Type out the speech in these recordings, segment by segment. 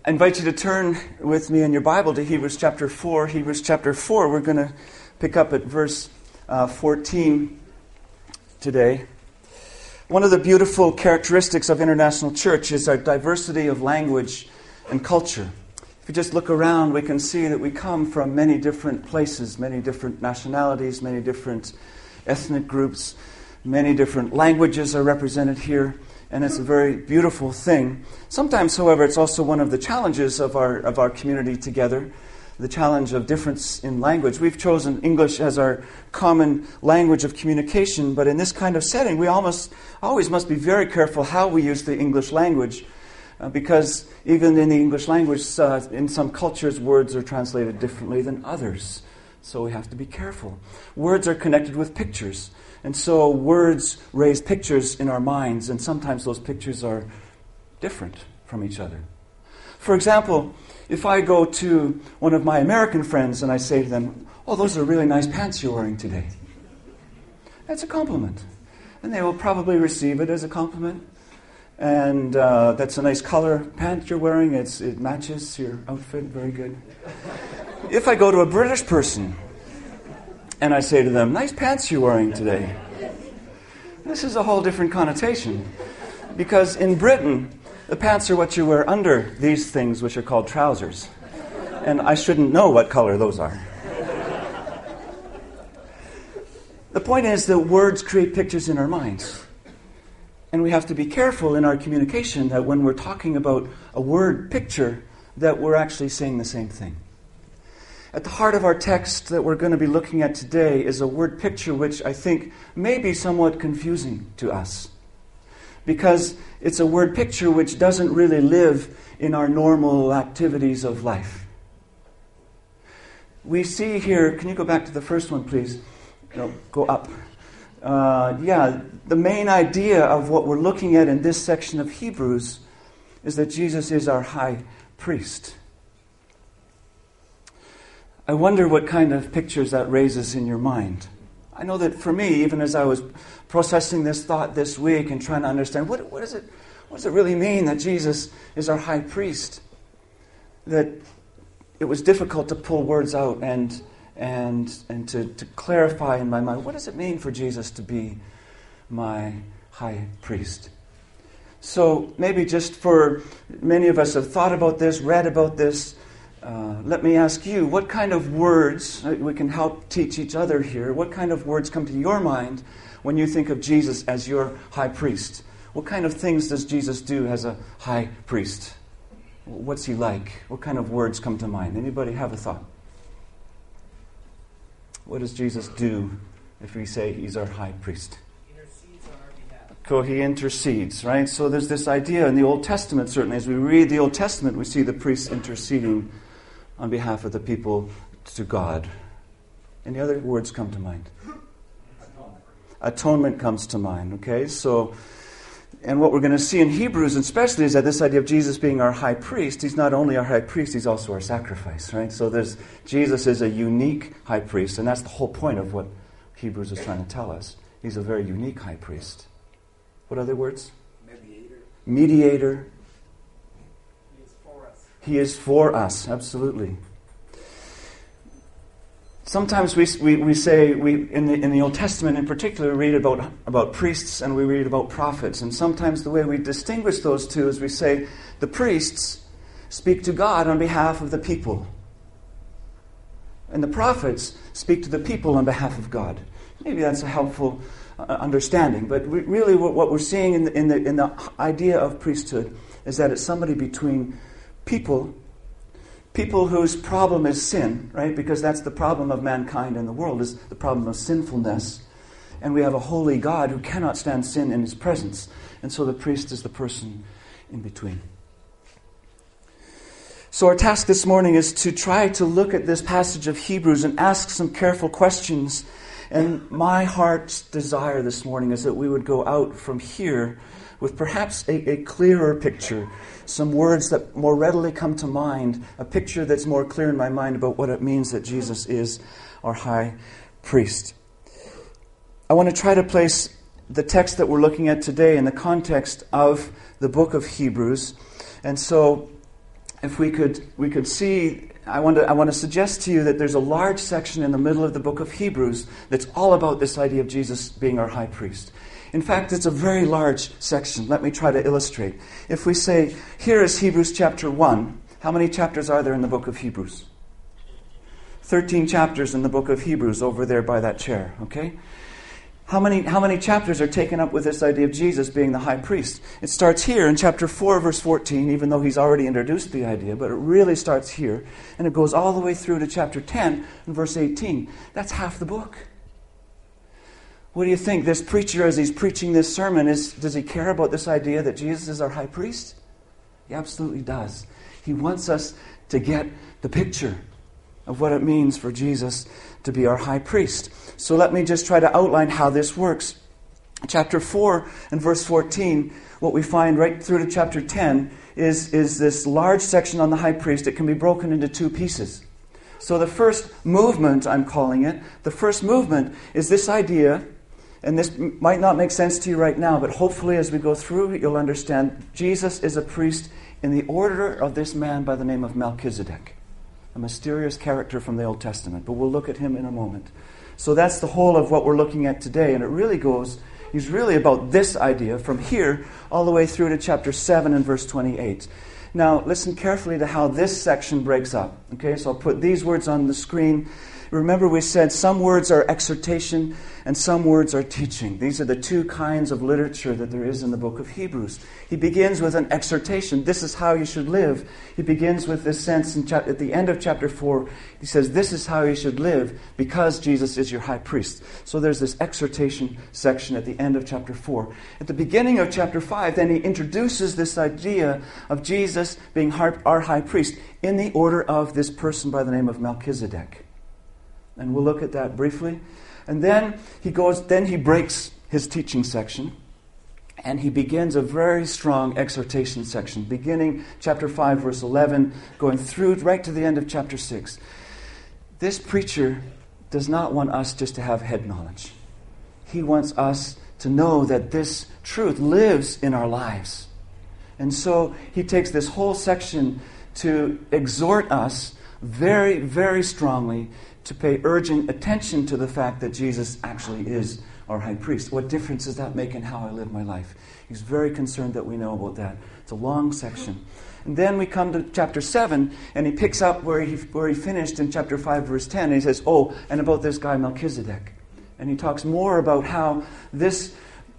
I invite you to turn with me in your Bible to Hebrews chapter 4. Hebrews chapter 4, we're going to pick up at verse 14 today. One of the beautiful characteristics of International Church is our diversity of language and culture. If you just look around, we can see that we come from many different places, many different nationalities, many different ethnic groups, many different languages are represented here. And it's a very beautiful thing. Sometimes, however, it's also one of the challenges of our community together, the challenge of difference in language. We've chosen English as our common language of communication, but in this kind of setting, we always must be very careful how we use the English language, because even in the English language, in some cultures, words are translated differently than others. So we have to be careful. Words are connected with pictures. And so words raise pictures in our minds, and sometimes those pictures are different from each other. For example, if I go to one of my American friends and I say to them, "Oh, those are really nice pants you're wearing today," that's a compliment. And they will probably receive it as a compliment. And that's a nice color pant you're wearing. It matches your outfit. Very good. If I go to a British person and I say to them, "Nice pants you're wearing today," this is a whole different connotation. Because in Britain, the pants are what you wear under these things which are called trousers. And I shouldn't know what color those are. The point is that words create pictures in our minds. And we have to be careful in our communication that when we're talking about a word picture, that we're actually saying the same thing. At the heart of our text that we're going to be looking at today is a word picture which I think may be somewhat confusing to us, because it's a word picture which doesn't really live in our normal activities of life. We see here, can you go back to the first one, please? No, go up. The main idea of what we're looking at in this section of Hebrews is that Jesus is our high priest. I wonder what kind of pictures that raises in your mind. I know that for me, even as I was processing this thought this week and trying to understand what does it really mean that Jesus is our high priest, that it was difficult to pull words out and to clarify in my mind, what does it mean for Jesus to be my high priest? So maybe just for many of us have thought about this, read about this, let me ask you, what kind of words, we can help teach each other here, what kind of words come to your mind when you think of Jesus as your high priest? What kind of things does Jesus do as a high priest? What's he like? What kind of words come to mind? Anybody have a thought? What does Jesus do if we say he's our high priest? Intercedes on our behalf. So he intercedes, right? So there's this idea in the Old Testament, certainly. As we read the Old Testament, we see the priests interceding on behalf of the people to God. Any other words come to mind? Atonement comes to mind, okay? So, and what we're going to see in Hebrews especially is that this idea of Jesus being our high priest, he's not only our high priest, he's also our sacrifice, right? So Jesus is a unique high priest, and that's the whole point of what Hebrews is trying to tell us. He's a very unique high priest. What other words? Mediator. He is for us, absolutely. Sometimes we say, in the Old Testament in particular, we read about priests and we read about prophets. And sometimes the way we distinguish those two is we say, the priests speak to God on behalf of the people. And the prophets speak to the people on behalf of God. Maybe that's a helpful understanding. But really what we're seeing in the idea of priesthood is that it's somebody between people whose problem is sin, right? Because that's the problem of mankind in the world, is the problem of sinfulness. And we have a holy God who cannot stand sin in his presence. And so the priest is the person in between. So our task this morning is to try to look at this passage of Hebrews and ask some careful questions. And my heart's desire this morning is that we would go out from here with perhaps a clearer picture, some words that more readily come to mind, a picture that's more clear in my mind about what it means that Jesus is our high priest. I want to try to place the text that we're looking at today in the context of the book of Hebrews. And so if we could see, I want to suggest to you that there's a large section in the middle of the book of Hebrews that's all about this idea of Jesus being our high priest. In fact, it's a very large section. Let me try to illustrate. If we say, here is Hebrews chapter 1, how many chapters are there in the book of Hebrews? 13 chapters in the book of Hebrews over there by that chair, okay? How many chapters are taken up with this idea of Jesus being the high priest? It starts here in chapter 4, verse 14, even though he's already introduced the idea, but it really starts here, and it goes all the way through to chapter 10 and verse 18. That's half the book. What do you think? This preacher, as he's preaching this sermon, does he care about this idea that Jesus is our high priest? He absolutely does. He wants us to get the picture of what it means for Jesus to be our high priest. So let me just try to outline how this works. Chapter 4 and verse 14, what we find right through to chapter 10 is this large section on the high priest. It can be broken into two pieces. So the first movement, I'm calling it, the first movement is this idea, and this might not make sense to you right now, but hopefully as we go through, you'll understand Jesus is a priest in the order of this man by the name of Melchizedek, a mysterious character from the Old Testament, but we'll look at him in a moment. So that's the whole of what we're looking at today, and it really he's really about this idea from here all the way through to chapter 7 and verse 28. Now, listen carefully to how this section breaks up. Okay, so I'll put these words on the screen. Remember, we said some words are exhortation and some words are teaching. These are the two kinds of literature that there is in the book of Hebrews. He begins with an exhortation. This is how you should live. He begins with this sense at the end of chapter 4. He says, this is how you should live because Jesus is your high priest. So there's this exhortation section at the end of chapter 4. At the beginning of chapter 5, then he introduces this idea of Jesus being our high priest in the order of this person by the name of Melchizedek. And we'll look at that briefly. And then he breaks his teaching section, and he begins a very strong exhortation section, beginning chapter 5, verse 11, going through right to the end of chapter 6. This preacher does not want us just to have head knowledge. He wants us to know that this truth lives in our lives. And so he takes this whole section to exhort us very, very strongly to pay urgent attention to the fact that Jesus actually is our high priest. What difference does that make in how I live my life? He's very concerned that we know about that. It's a long section. And then we come to chapter 7, and he picks up where he finished in chapter 5, verse 10, and he says, and about this guy Melchizedek. And he talks more about how this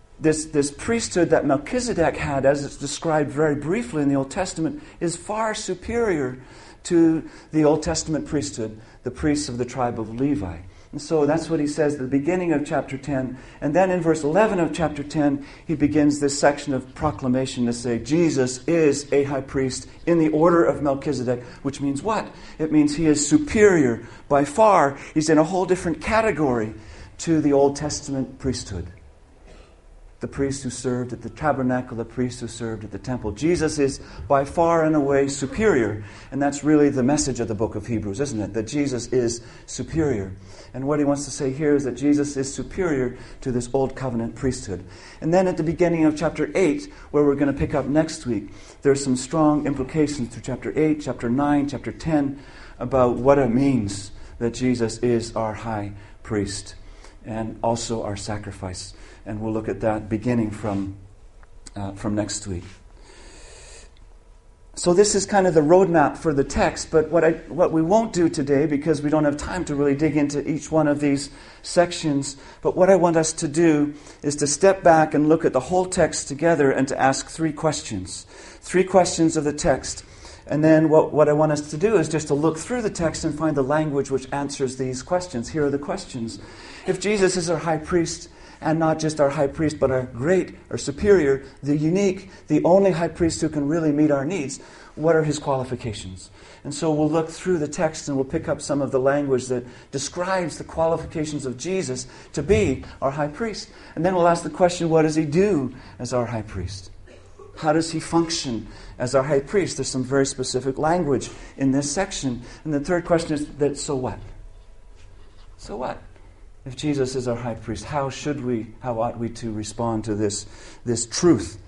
priesthood that Melchizedek had, as it's described very briefly in the Old Testament, is far superior to the Old Testament priesthood, the priests of the tribe of Levi. And so that's what he says at the beginning of chapter 10. And then in verse 11 of chapter 10, he begins this section of proclamation to say, Jesus is a high priest in the order of Melchizedek, which means what? It means he is superior by far. He's in a whole different category to the Old Testament priesthood. The priest who served at the tabernacle, the priest who served at the temple. Jesus is by far and away superior. And that's really the message of the book of Hebrews, isn't it? That Jesus is superior. And what he wants to say here is that Jesus is superior to this old covenant priesthood. And then at the beginning of chapter 8, where we're going to pick up next week, there's some strong implications through chapter 8, chapter 9, chapter 10, about what it means that Jesus is our high priest and also our sacrifice. And we'll look at that beginning from next week. So this is kind of the roadmap for the text, but what we won't do today, because we don't have time to really dig into each one of these sections, but what I want us to do is to step back and look at the whole text together and to ask three questions. 3 questions of the text. And then what I want us to do is just to look through the text and find the language which answers these questions. Here are the questions. If Jesus is our high priest, and not just our high priest, but our great, our superior, the unique, the only high priest who can really meet our needs, what are his qualifications? And so we'll look through the text and we'll pick up some of the language that describes the qualifications of Jesus to be our high priest. And then we'll ask the question, what does he do as our high priest? How does he function as our high priest? There's some very specific language in this section. And the third question is that, so what? So what? If Jesus is our high priest, how ought we to respond to this truth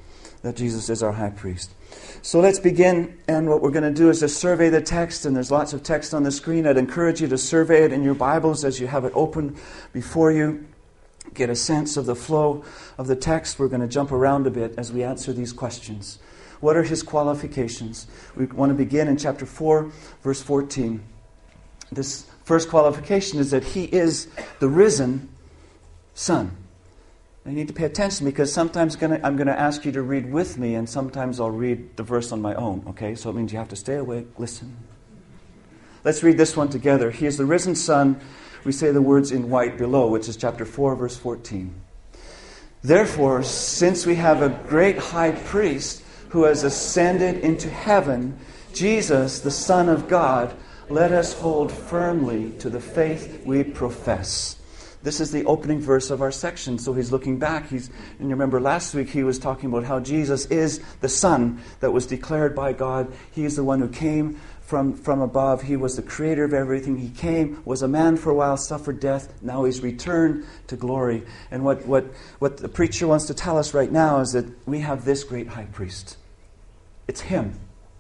that Jesus is our high priest. So let's begin, and what we're going to do is just survey the text, and there's lots of text on the screen. I'd encourage you to survey it in your Bibles as you have it open before you. Get a sense of the flow of the text. We're going to jump around a bit as we answer these questions. What are his qualifications? We want to begin in chapter 4, verse 14. This first qualification is that he is the risen Son. You need to pay attention because sometimes I'm going to ask you to read with me, and sometimes I'll read the verse on my own. Okay, so it means you have to stay awake, listen. Let's read this one together. He is the risen Son. We say the words in white below, which is chapter 4, verse 14. Therefore, since we have a great high priest who has ascended into heaven, Jesus, the Son of God, let us hold firmly to the faith we profess. This is the opening verse of our section. So he's looking back. And you remember last week he was talking about how Jesus is the Son that was declared by God. He is the one who came from above. He was the creator of everything. He came, was a man for a while, suffered death. Now he's returned to glory. And what the preacher wants to tell us right now is that we have this great high priest. It's him.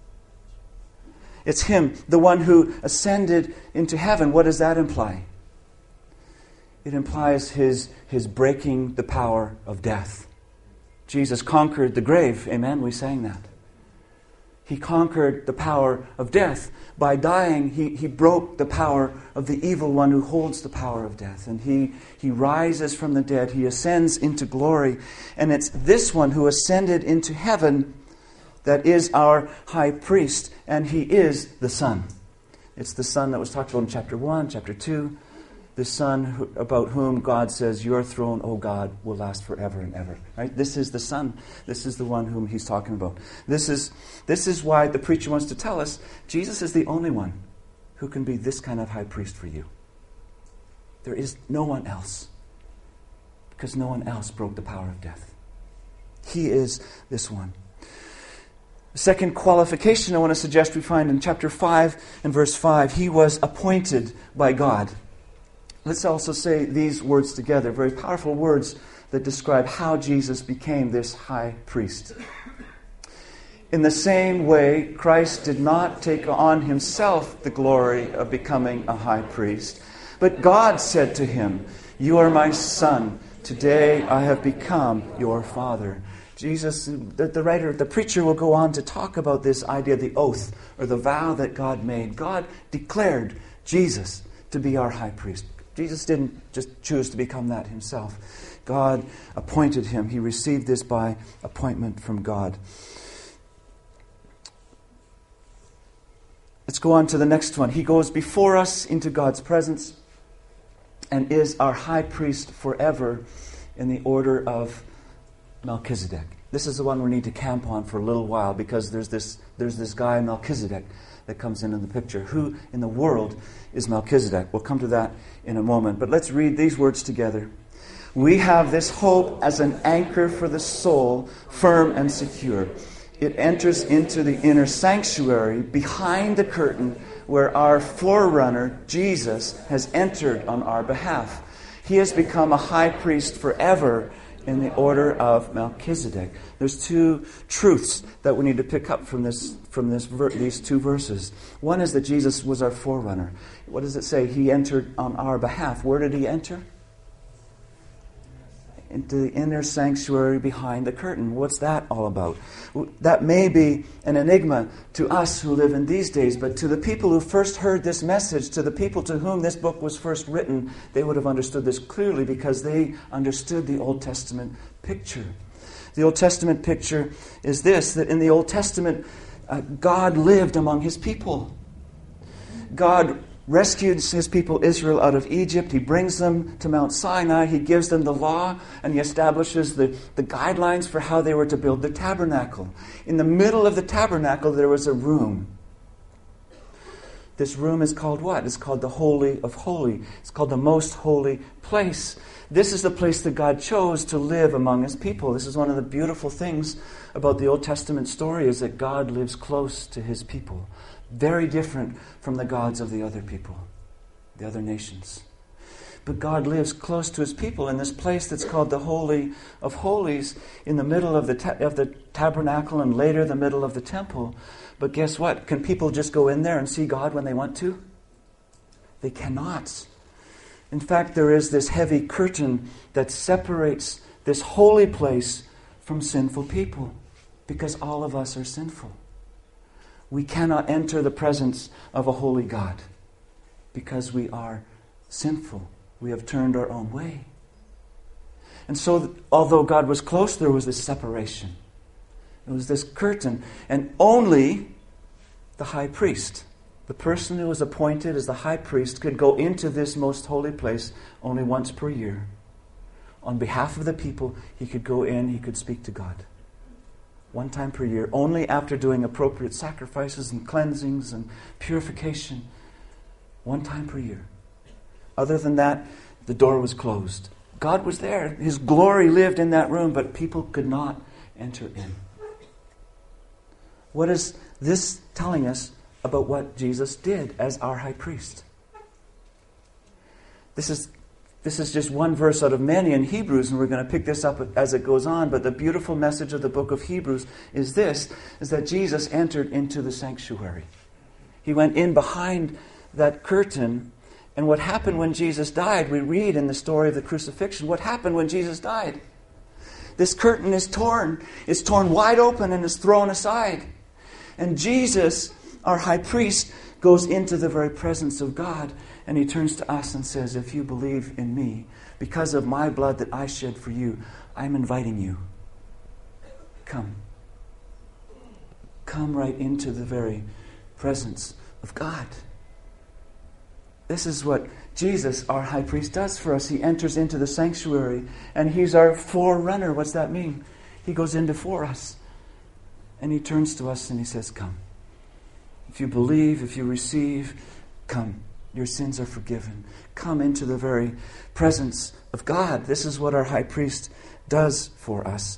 It's him, the one who ascended into heaven. What does that imply? It implies his breaking the power of death. Jesus conquered the grave. Amen? We sang that. He conquered the power of death. By dying, he broke the power of the evil one who holds the power of death. And he rises from the dead. He ascends into glory. And it's this one who ascended into heaven that is our high priest. And he is the Son. It's the Son that was talked about in chapter 1, chapter 2. The Son about whom God says, your throne, O God, will last forever and ever. Right? This is the Son. This is the one whom he's talking about. This is why the preacher wants to tell us Jesus is the only one who can be this kind of high priest for you. There is no one else, because no one else broke the power of death. He is this one. The second qualification I want to suggest we find in chapter 5 and verse 5. He was appointed by God. Let's also say these words together, very powerful words that describe how Jesus became this high priest. In the same way, Christ did not take on himself the glory of becoming a high priest, but God said to him, you are my Son. Today I have become your Father. Jesus, the preacher will go on to talk about this idea of the oath or the vow that God made. God declared Jesus to be our high priest. Jesus didn't just choose to become that himself. God appointed him. He received this by appointment from God. Let's go on to the next one. He goes before us into God's presence and is our high priest forever in the order of Melchizedek. This is the one we need to camp on for a little while because there's this guy Melchizedek that comes in the picture. Who in the world is Melchizedek? We'll come to that in a moment. But let's read these words together. We have this hope as an anchor for the soul, firm and secure. It enters into the inner sanctuary behind the curtain where our forerunner, Jesus, has entered on our behalf. He has become a high priest forever in the order of Melchizedek. There's two truths that we need to pick up from these two verses. One is that Jesus was our forerunner. What does it say? He entered on our behalf. Where did he enter? Into the inner sanctuary behind the curtain. What's that all about? That may be an enigma to us who live in these days, but to the people who first heard this message, to the people to whom this book was first written, they would have understood this clearly because they understood the Old Testament picture. The Old Testament picture is this, that in the Old Testament, God lived among his people. God rescued his people Israel out of Egypt. He brings them to Mount Sinai. He gives them the law, and he establishes the guidelines for how they were to build the tabernacle. In the middle of the tabernacle, there was a room. This room is called what? It's called the Holy of Holies. It's called the Most Holy Place. This is the place that God chose to live among his people. This is one of the beautiful things about the Old Testament story, is that God lives close to his people. Very different from the gods of the other people, the other nations. but God lives close to his people in this place that's called the Holy of Holies, in the middle of the tabernacle and later the middle of the temple. But guess what? Can people just go in there and see God when they want to? They cannot. In fact, there is this heavy curtain that separates this holy place from sinful people, because all of us are sinful. We cannot enter the presence of a holy God because we are sinful. We have turned our own way. And so, although God was close, there was this separation. There was this curtain. And only the high priest, the person who was appointed as the high priest, could go into this most holy place only once per year. On behalf of the people, he could go in, he could speak to God. One time per year, only after doing appropriate sacrifices and cleansings and purification. One time per year. Other than that, the door was closed. God was there. His glory lived in that room, but people could not enter in. What is this telling us about what Jesus did as our high priest? This is just one verse out of many in Hebrews, and we're going to pick this up as it goes on. But the beautiful message of the book of Hebrews is that Jesus entered into the sanctuary. He went in behind that curtain. And what happened when Jesus died, we read in the story of the crucifixion, what happened when Jesus died? This curtain is torn. It's torn wide open and is thrown aside. And Jesus, our high priest, goes into the very presence of God, and he turns to us and says, if you believe in me, because of my blood that I shed for you, I'm inviting you. Come. Come right into the very presence of God. This is what Jesus, our high priest, does for us. He enters into the sanctuary, and he's our forerunner. What's that mean? He goes in before us, and he turns to us and he says, come. If you believe, if you receive, come. Your sins are forgiven. Come into the very presence of God. This is what our high priest does for us.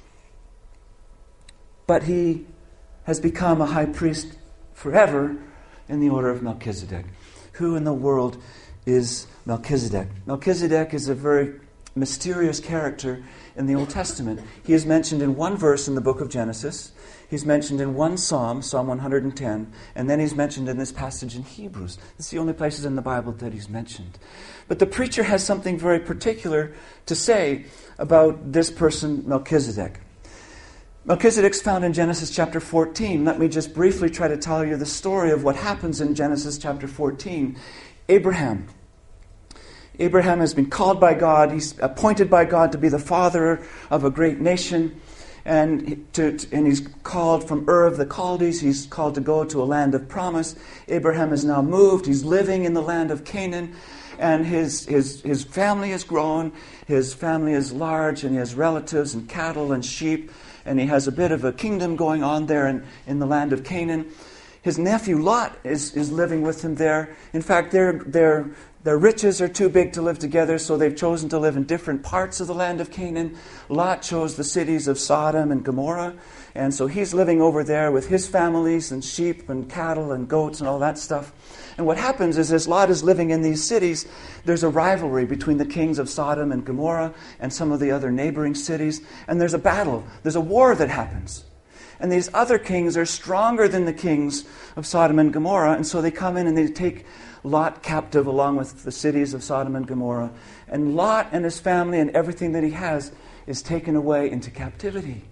But he has become a high priest forever in the order of Melchizedek. Who in the world is Melchizedek? Melchizedek is a very mysterious character in the Old Testament. He is mentioned in one verse in the book of Genesis. He's mentioned in one psalm, Psalm 110, and then he's mentioned in this passage in Hebrews. It's the only places in the Bible that he's mentioned. But the preacher has something very particular to say about this person, Melchizedek. Melchizedek's found in Genesis chapter 14. Let me just briefly try to tell you the story of what happens in Genesis chapter 14. Abraham has been called by God. He's appointed by God to be the father of a great nation. And he's called from Ur of the Chaldees. He's called to go to a land of promise. Abraham has now moved. He's living in the land of Canaan. And his family has grown. His family is large, and he has relatives and cattle and sheep. And he has a bit of a kingdom going on there in the land of Canaan. His nephew Lot is living with him there. In fact, their riches are too big to live together, so they've chosen to live in different parts of the land of Canaan. Lot chose the cities of Sodom and Gomorrah, and so he's living over there with his families and sheep and cattle and goats and all that stuff. And what happens is, as Lot is living in these cities, there's a rivalry between the kings of Sodom and Gomorrah and some of the other neighboring cities, and there's a battle. There's a war that happens. And these other kings are stronger than the kings of Sodom and Gomorrah, and so they come in and they take Lot captive along with the cities of Sodom and Gomorrah. And Lot and his family and everything that he has is taken away into captivity.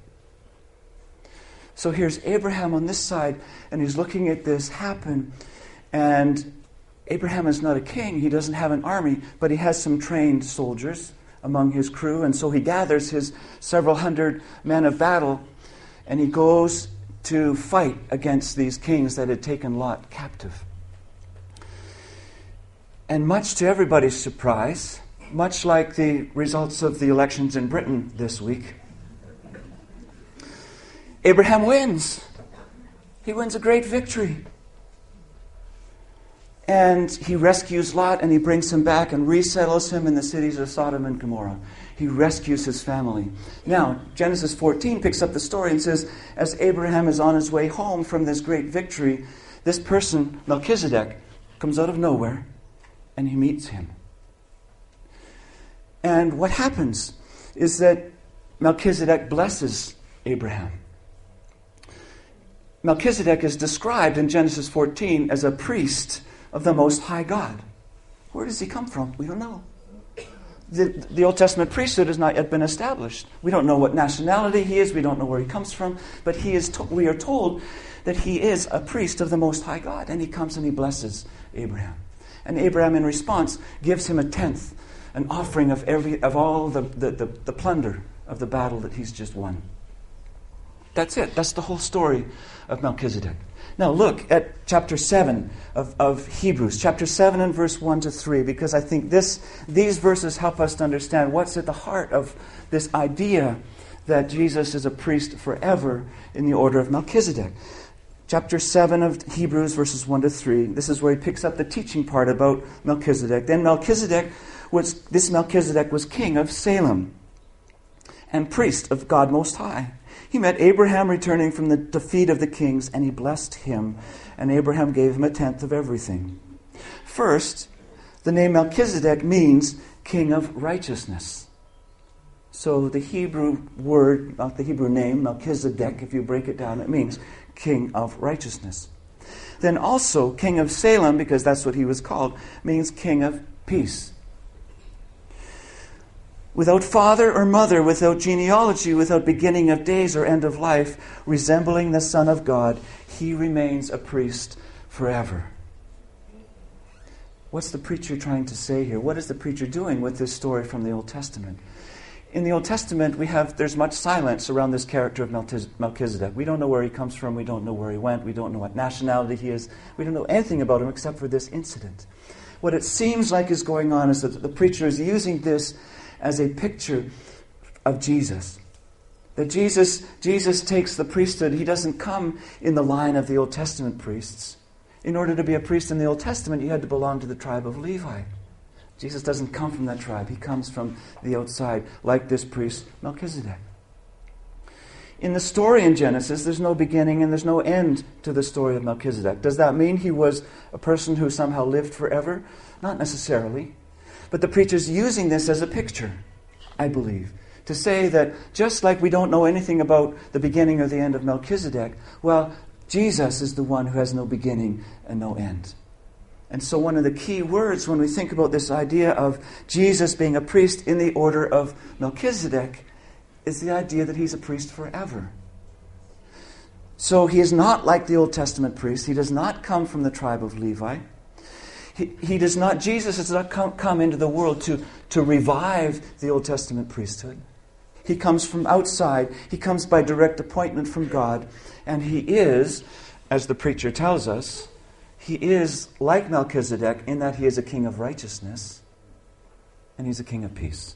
So here's Abraham on this side, and he's looking at this happen. And Abraham is not a king. He doesn't have an army, but he has some trained soldiers among his crew. And so he gathers his several hundred men of battle, and he goes to fight against these kings that had taken Lot captive. And much to everybody's surprise, much like the results of the elections in Britain this week, Abraham wins. He wins a great victory. And he rescues Lot, and he brings him back and resettles him in the cities of Sodom and Gomorrah. He rescues his family. Now, Genesis 14 picks up the story and says, as Abraham is on his way home from this great victory, this person, Melchizedek, comes out of nowhere, and he meets him. And what happens is that Melchizedek blesses Abraham. Melchizedek is described in Genesis 14 as a priest of the Most High God. Where does he come from? We don't know. The Old Testament priesthood has not yet been established. We don't know what nationality he is. We don't know where he comes from. But we are told that he is a priest of the Most High God. And he comes and he blesses Abraham. And Abraham, in response, gives him a tenth, an offering of all the plunder of the battle that he's just won. That's it. That's the whole story of Melchizedek. Now look at chapter 7 of Hebrews, chapter 7 and verse 1 to 3, because I think these verses help us to understand what's at the heart of this idea that Jesus is a priest forever in the order of Melchizedek. Chapter 7 of Hebrews, verses 1 to 3, this is where he picks up the teaching part about Melchizedek. Then Melchizedek was king of Salem and priest of God Most High. He met Abraham returning from the defeat of the kings, and he blessed him, and Abraham gave him a tenth of everything. First, the name Melchizedek means king of righteousness. So the Hebrew word, the Hebrew name, Melchizedek, if you break it down, it means king of righteousness. Then also, king of Salem, because that's what he was called, means king of peace. Without father or mother, without genealogy, without beginning of days or end of life, resembling the Son of God, he remains a priest forever. What's the preacher trying to say here? What is the preacher doing with this story from the Old Testament? In the Old Testament, there's much silence around this character of Melchizedek. We don't know where he comes from. We don't know where he went. We don't know what nationality he is. We don't know anything about him except for this incident. What it seems like is going on is that the preacher is using this as a picture of Jesus. That Jesus takes the priesthood. He doesn't come in the line of the Old Testament priests. In order to be a priest in the Old Testament, you had to belong to the tribe of Levi. Jesus doesn't come from that tribe. He comes from the outside, like this priest, Melchizedek. In the story in Genesis, there's no beginning and there's no end to the story of Melchizedek. Does that mean he was a person who somehow lived forever? Not necessarily. But the preacher's using this as a picture, I believe, to say that just like we don't know anything about the beginning or the end of Melchizedek, well, Jesus is the one who has no beginning and no end. And so one of the key words when we think about this idea of Jesus being a priest in the order of Melchizedek is the idea that he's a priest forever. So he is not like the Old Testament priest. He does not come from the tribe of Levi. Jesus has not come into the world to revive the Old Testament priesthood. He comes from outside. He comes by direct appointment from God. And he is, as the preacher tells us, he is like Melchizedek in that he is a king of righteousness and he's a king of peace.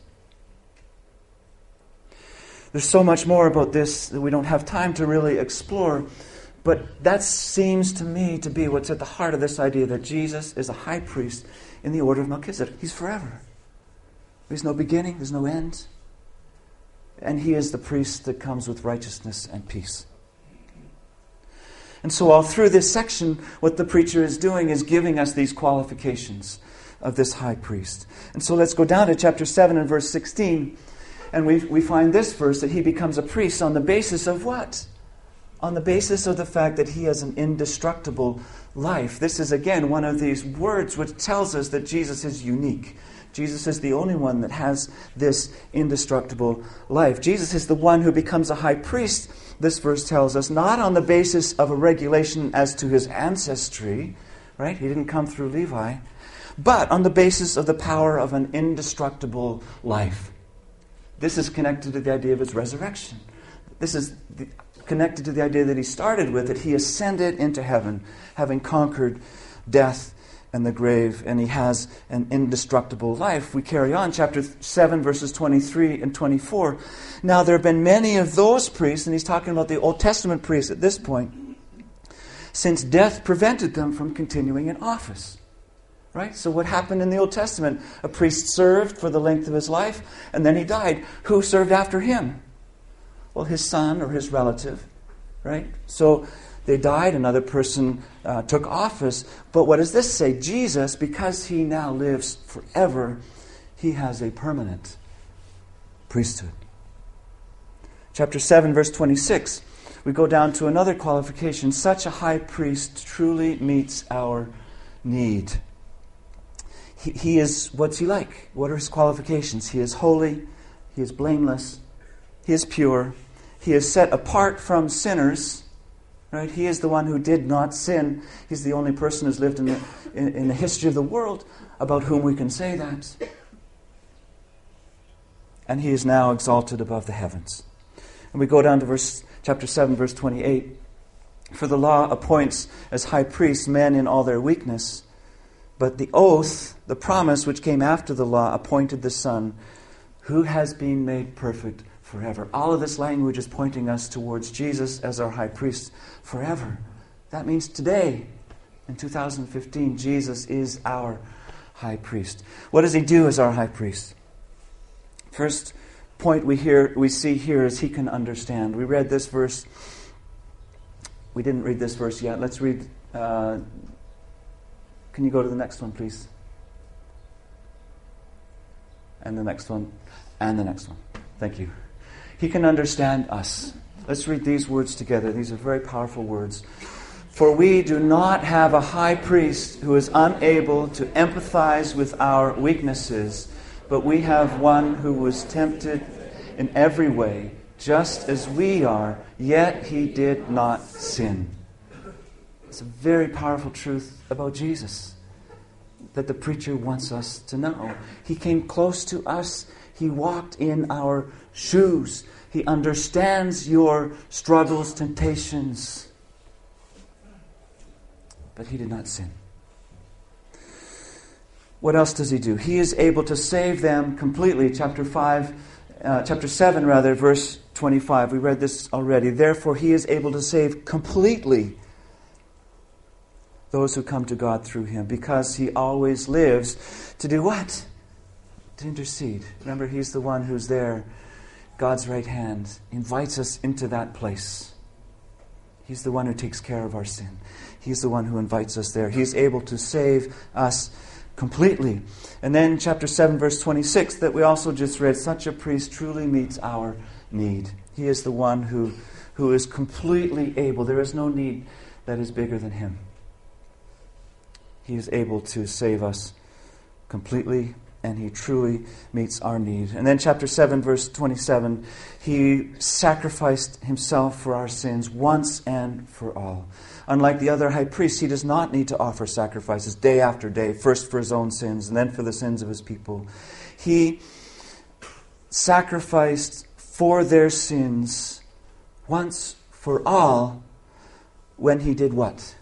There's so much more about this that we don't have time to really explore. But that seems to me to be what's at the heart of this idea that Jesus is a high priest in the order of Melchizedek. He's forever. There's no beginning, there's no end. And he is the priest that comes with righteousness and peace. And so all through this section, what the preacher is doing is giving us these qualifications of this high priest. And so let's go down to chapter 7 and verse 16. And we find this verse, that he becomes a priest on the basis of what? On the basis of the fact that he has an indestructible life. This is, again, one of these words which tells us that Jesus is unique. Jesus is the only one that has this indestructible life. Jesus is the one who becomes a high priest, this verse tells us, not on the basis of a regulation as to his ancestry, right? He didn't come through Levi, but on the basis of the power of an indestructible life. This is connected to the idea of his resurrection. This is connected to the idea that he started with, that he ascended into heaven, having conquered death and the grave, and he has an indestructible life. We carry on, chapter 7, verses 23 and 24. Now there have been many of those priests, and he's talking about the Old Testament priests at this point, since death prevented them from continuing in office. Right? So what happened in the Old Testament? A priest served for the length of his life, and then he died. Who served after him? Well, his son or his relative, right? So they died, another person took office. But what does this say? Jesus, because he now lives forever, He has a permanent priesthood. Chapter 7, verse 26, we go down to another qualification. Such a high priest truly meets our need. He is, what's he like? What are his qualifications? He is holy, he is blameless, he is pure, he is set apart from sinners. Right? He is the one who did not sin. He's the only person who's lived in the history of the world about whom we can say that. And he is now exalted above the heavens. And we go down to chapter 7, verse 28. For the law appoints as high priests men in all their weakness, but the oath, the promise which came after the law, appointed the Son, who has been made perfect forever. All of this language is pointing us towards Jesus as our high priest forever. That means today, in 2015, Jesus is our high priest. What does he do as our high priest? First point we see here is he can understand. We read this verse. We didn't read this verse yet. Let's read. Can you go to the next one, please? And the next one. And the next one. Thank you. He can understand us. Let's read these words together. These are very powerful words. For we do not have a high priest who is unable to empathize with our weaknesses, but we have one who was tempted in every way, just as we are, yet he did not sin. It's a very powerful truth about Jesus that the preacher wants us to know. He came close to us. He walked in our shoes. He understands your struggles, temptations. But he did not sin. What else does he do? He is able to save them completely. Chapter 7, verse 25. We read this already. Therefore, he is able to save completely those who come to God through him, because he always lives to do what? To intercede. Remember, he's the one who's there. God's right hand invites us into that place. He's the one who takes care of our sin. He's the one who invites us there. He's able to save us completely. And then chapter 7, verse 26, that we also just read, such a priest truly meets our need. He is the one who is completely able. There is no need that is bigger than him. He is able to save us completely, and he truly meets our need. And then chapter 7, verse 27, he sacrificed himself for our sins once and for all. Unlike the other high priests, he does not need to offer sacrifices day after day, first for his own sins and then for the sins of his people. He sacrificed for their sins once for all when he did what?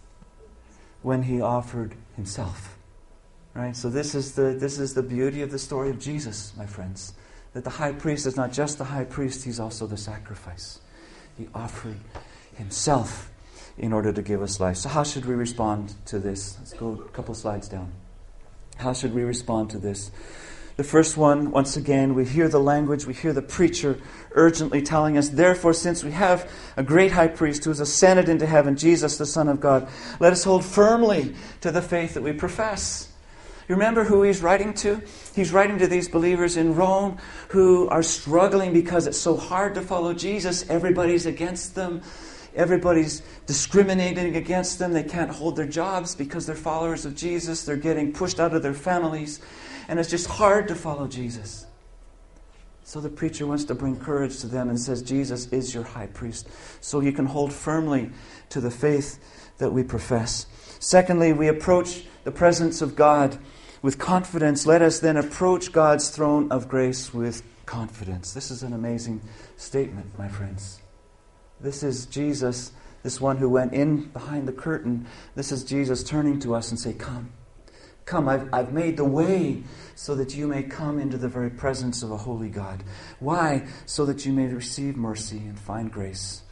When he offered himself. Right? So this is the beauty of the story of Jesus, my friends. That the high priest is not just the high priest, he's also the sacrifice. He offered himself in order to give us life. So how should we respond to this? Let's go a couple slides down. How should we respond to this? The first one, once again, we hear the language, we hear the preacher urgently telling us, therefore, since we have a great high priest who has ascended into heaven, Jesus, the Son of God, let us hold firmly to the faith that we profess. You remember who he's writing to? He's writing to these believers in Rome who are struggling because it's so hard to follow Jesus. Everybody's against them. Everybody's discriminating against them. They can't hold their jobs because they're followers of Jesus. They're getting pushed out of their families. And it's just hard to follow Jesus. So the preacher wants to bring courage to them and says, Jesus is your high priest. So you can hold firmly to the faith that we profess. Secondly, we approach the presence of God with confidence. Let us then approach God's throne of grace with confidence. This is an amazing statement, my friends. This is Jesus, this one who went in behind the curtain. This is Jesus turning to us and say, come. Come, I've made the way so that you may come into the very presence of a holy God. Why? So that you may receive mercy and find grace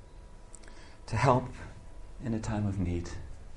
to help in a time of need.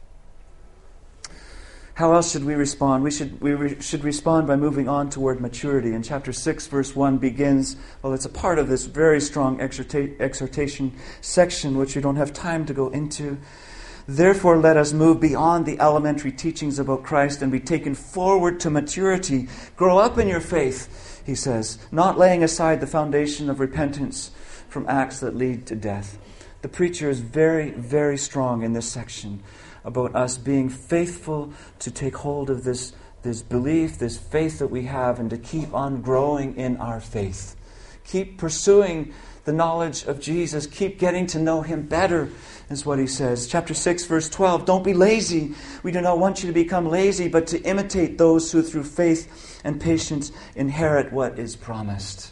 How else should we respond? We should respond by moving on toward maturity. And chapter 6, verse 1 begins, well, it's a part of this very strong exhortation section, which we don't have time to go into. Therefore, let us move beyond the elementary teachings about Christ and be taken forward to maturity. Grow up in your faith, he says, not laying aside the foundation of repentance from acts that lead to death. The preacher is very, very strong in this section about us being faithful to take hold of this belief, this faith that we have, and to keep on growing in our faith. Keep pursuing the knowledge of Jesus. Keep getting to know him better, is what he says. Chapter 6, verse 12, don't be lazy. We do not want you to become lazy, but to imitate those who through faith and patience inherit what is promised.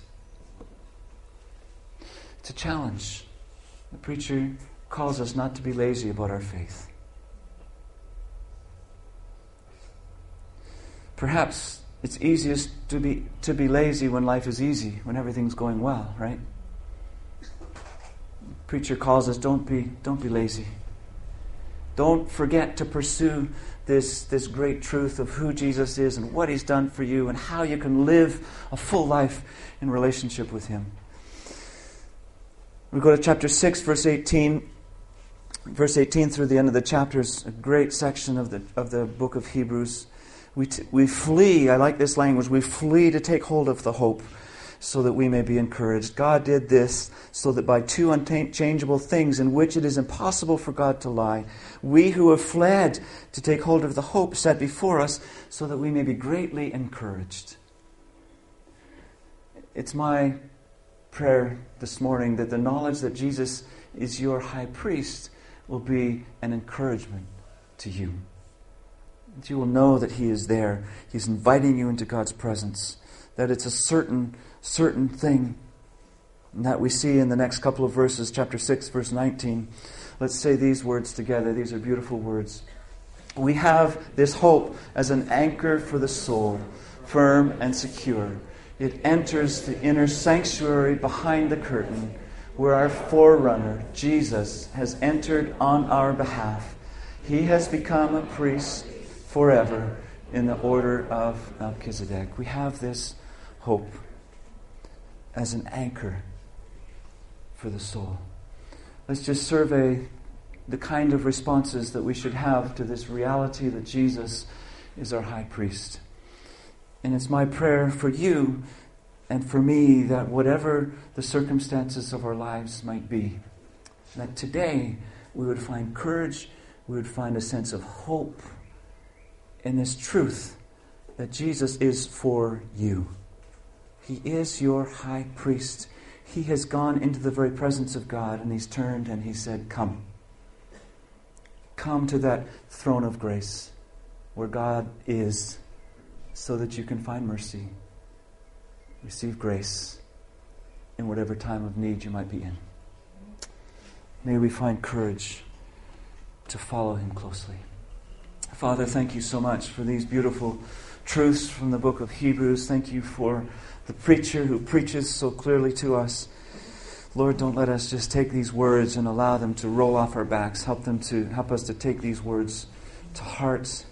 It's a challenge. The preacher calls us not to be lazy about our faith. Perhaps it's easiest to be lazy when life is easy, when everything's going well, right? The preacher calls us, don't be lazy. Don't forget to pursue this great truth of who Jesus is and what he's done for you and how you can live a full life in relationship with him. We go to chapter 6, verse 18. Verse 18 through the end of the chapter is a great section of the book of Hebrews. We flee, I like this language, we flee to take hold of the hope so that we may be encouraged. God did this so that by two unchangeable things in which it is impossible for God to lie, we who have fled to take hold of the hope set before us so that we may be greatly encouraged. It's my prayer this morning that the knowledge that Jesus is your high priest will be an encouragement to you. That you will know that he is there. He's inviting you into God's presence. That it's a certain thing. And that we see in the next couple of verses, chapter 6, verse 19. Let's say these words together. These are beautiful words. We have this hope as an anchor for the soul, firm and secure. It enters the inner sanctuary behind the curtain, where our forerunner, Jesus, has entered on our behalf. He has become a priest forever in the order of Melchizedek. We have this hope as an anchor for the soul. Let's just survey the kind of responses that we should have to this reality that Jesus is our high priest. And it's my prayer for you and for me that whatever the circumstances of our lives might be, that today we would find courage, we would find a sense of hope in this truth that Jesus is for you. He is your high priest. He has gone into the very presence of God and he's turned and he said, come. Come to that throne of grace where God is so that you can find mercy, receive grace in whatever time of need you might be in. May we find courage to follow him closely. Father, thank you so much for these beautiful truths from the book of Hebrews. Thank you for the preacher who preaches so clearly to us. Lord, don't let us just take these words and allow them to roll off our backs. Help us to take these words to heart.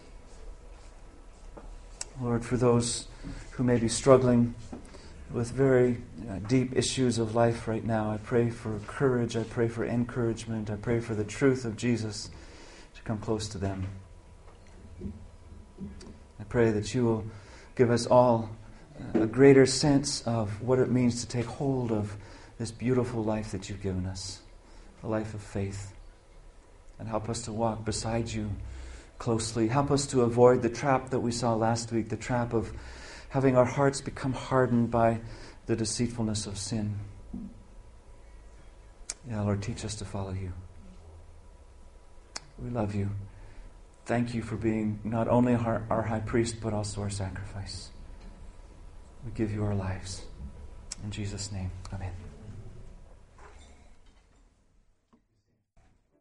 Lord, for those who may be struggling with very deep issues of life right now, I pray for courage, I pray for encouragement, I pray for the truth of Jesus to come close to them. I pray that you will give us all a greater sense of what it means to take hold of this beautiful life that you've given us, a life of faith. And help us to walk beside you closely. Help us to avoid the trap that we saw last week, the trap of having our hearts become hardened by the deceitfulness of sin. Yeah, Lord, teach us to follow you. We love you. Thank you for being not only our high priest, but also our sacrifice. We give you our lives. In Jesus' name, amen.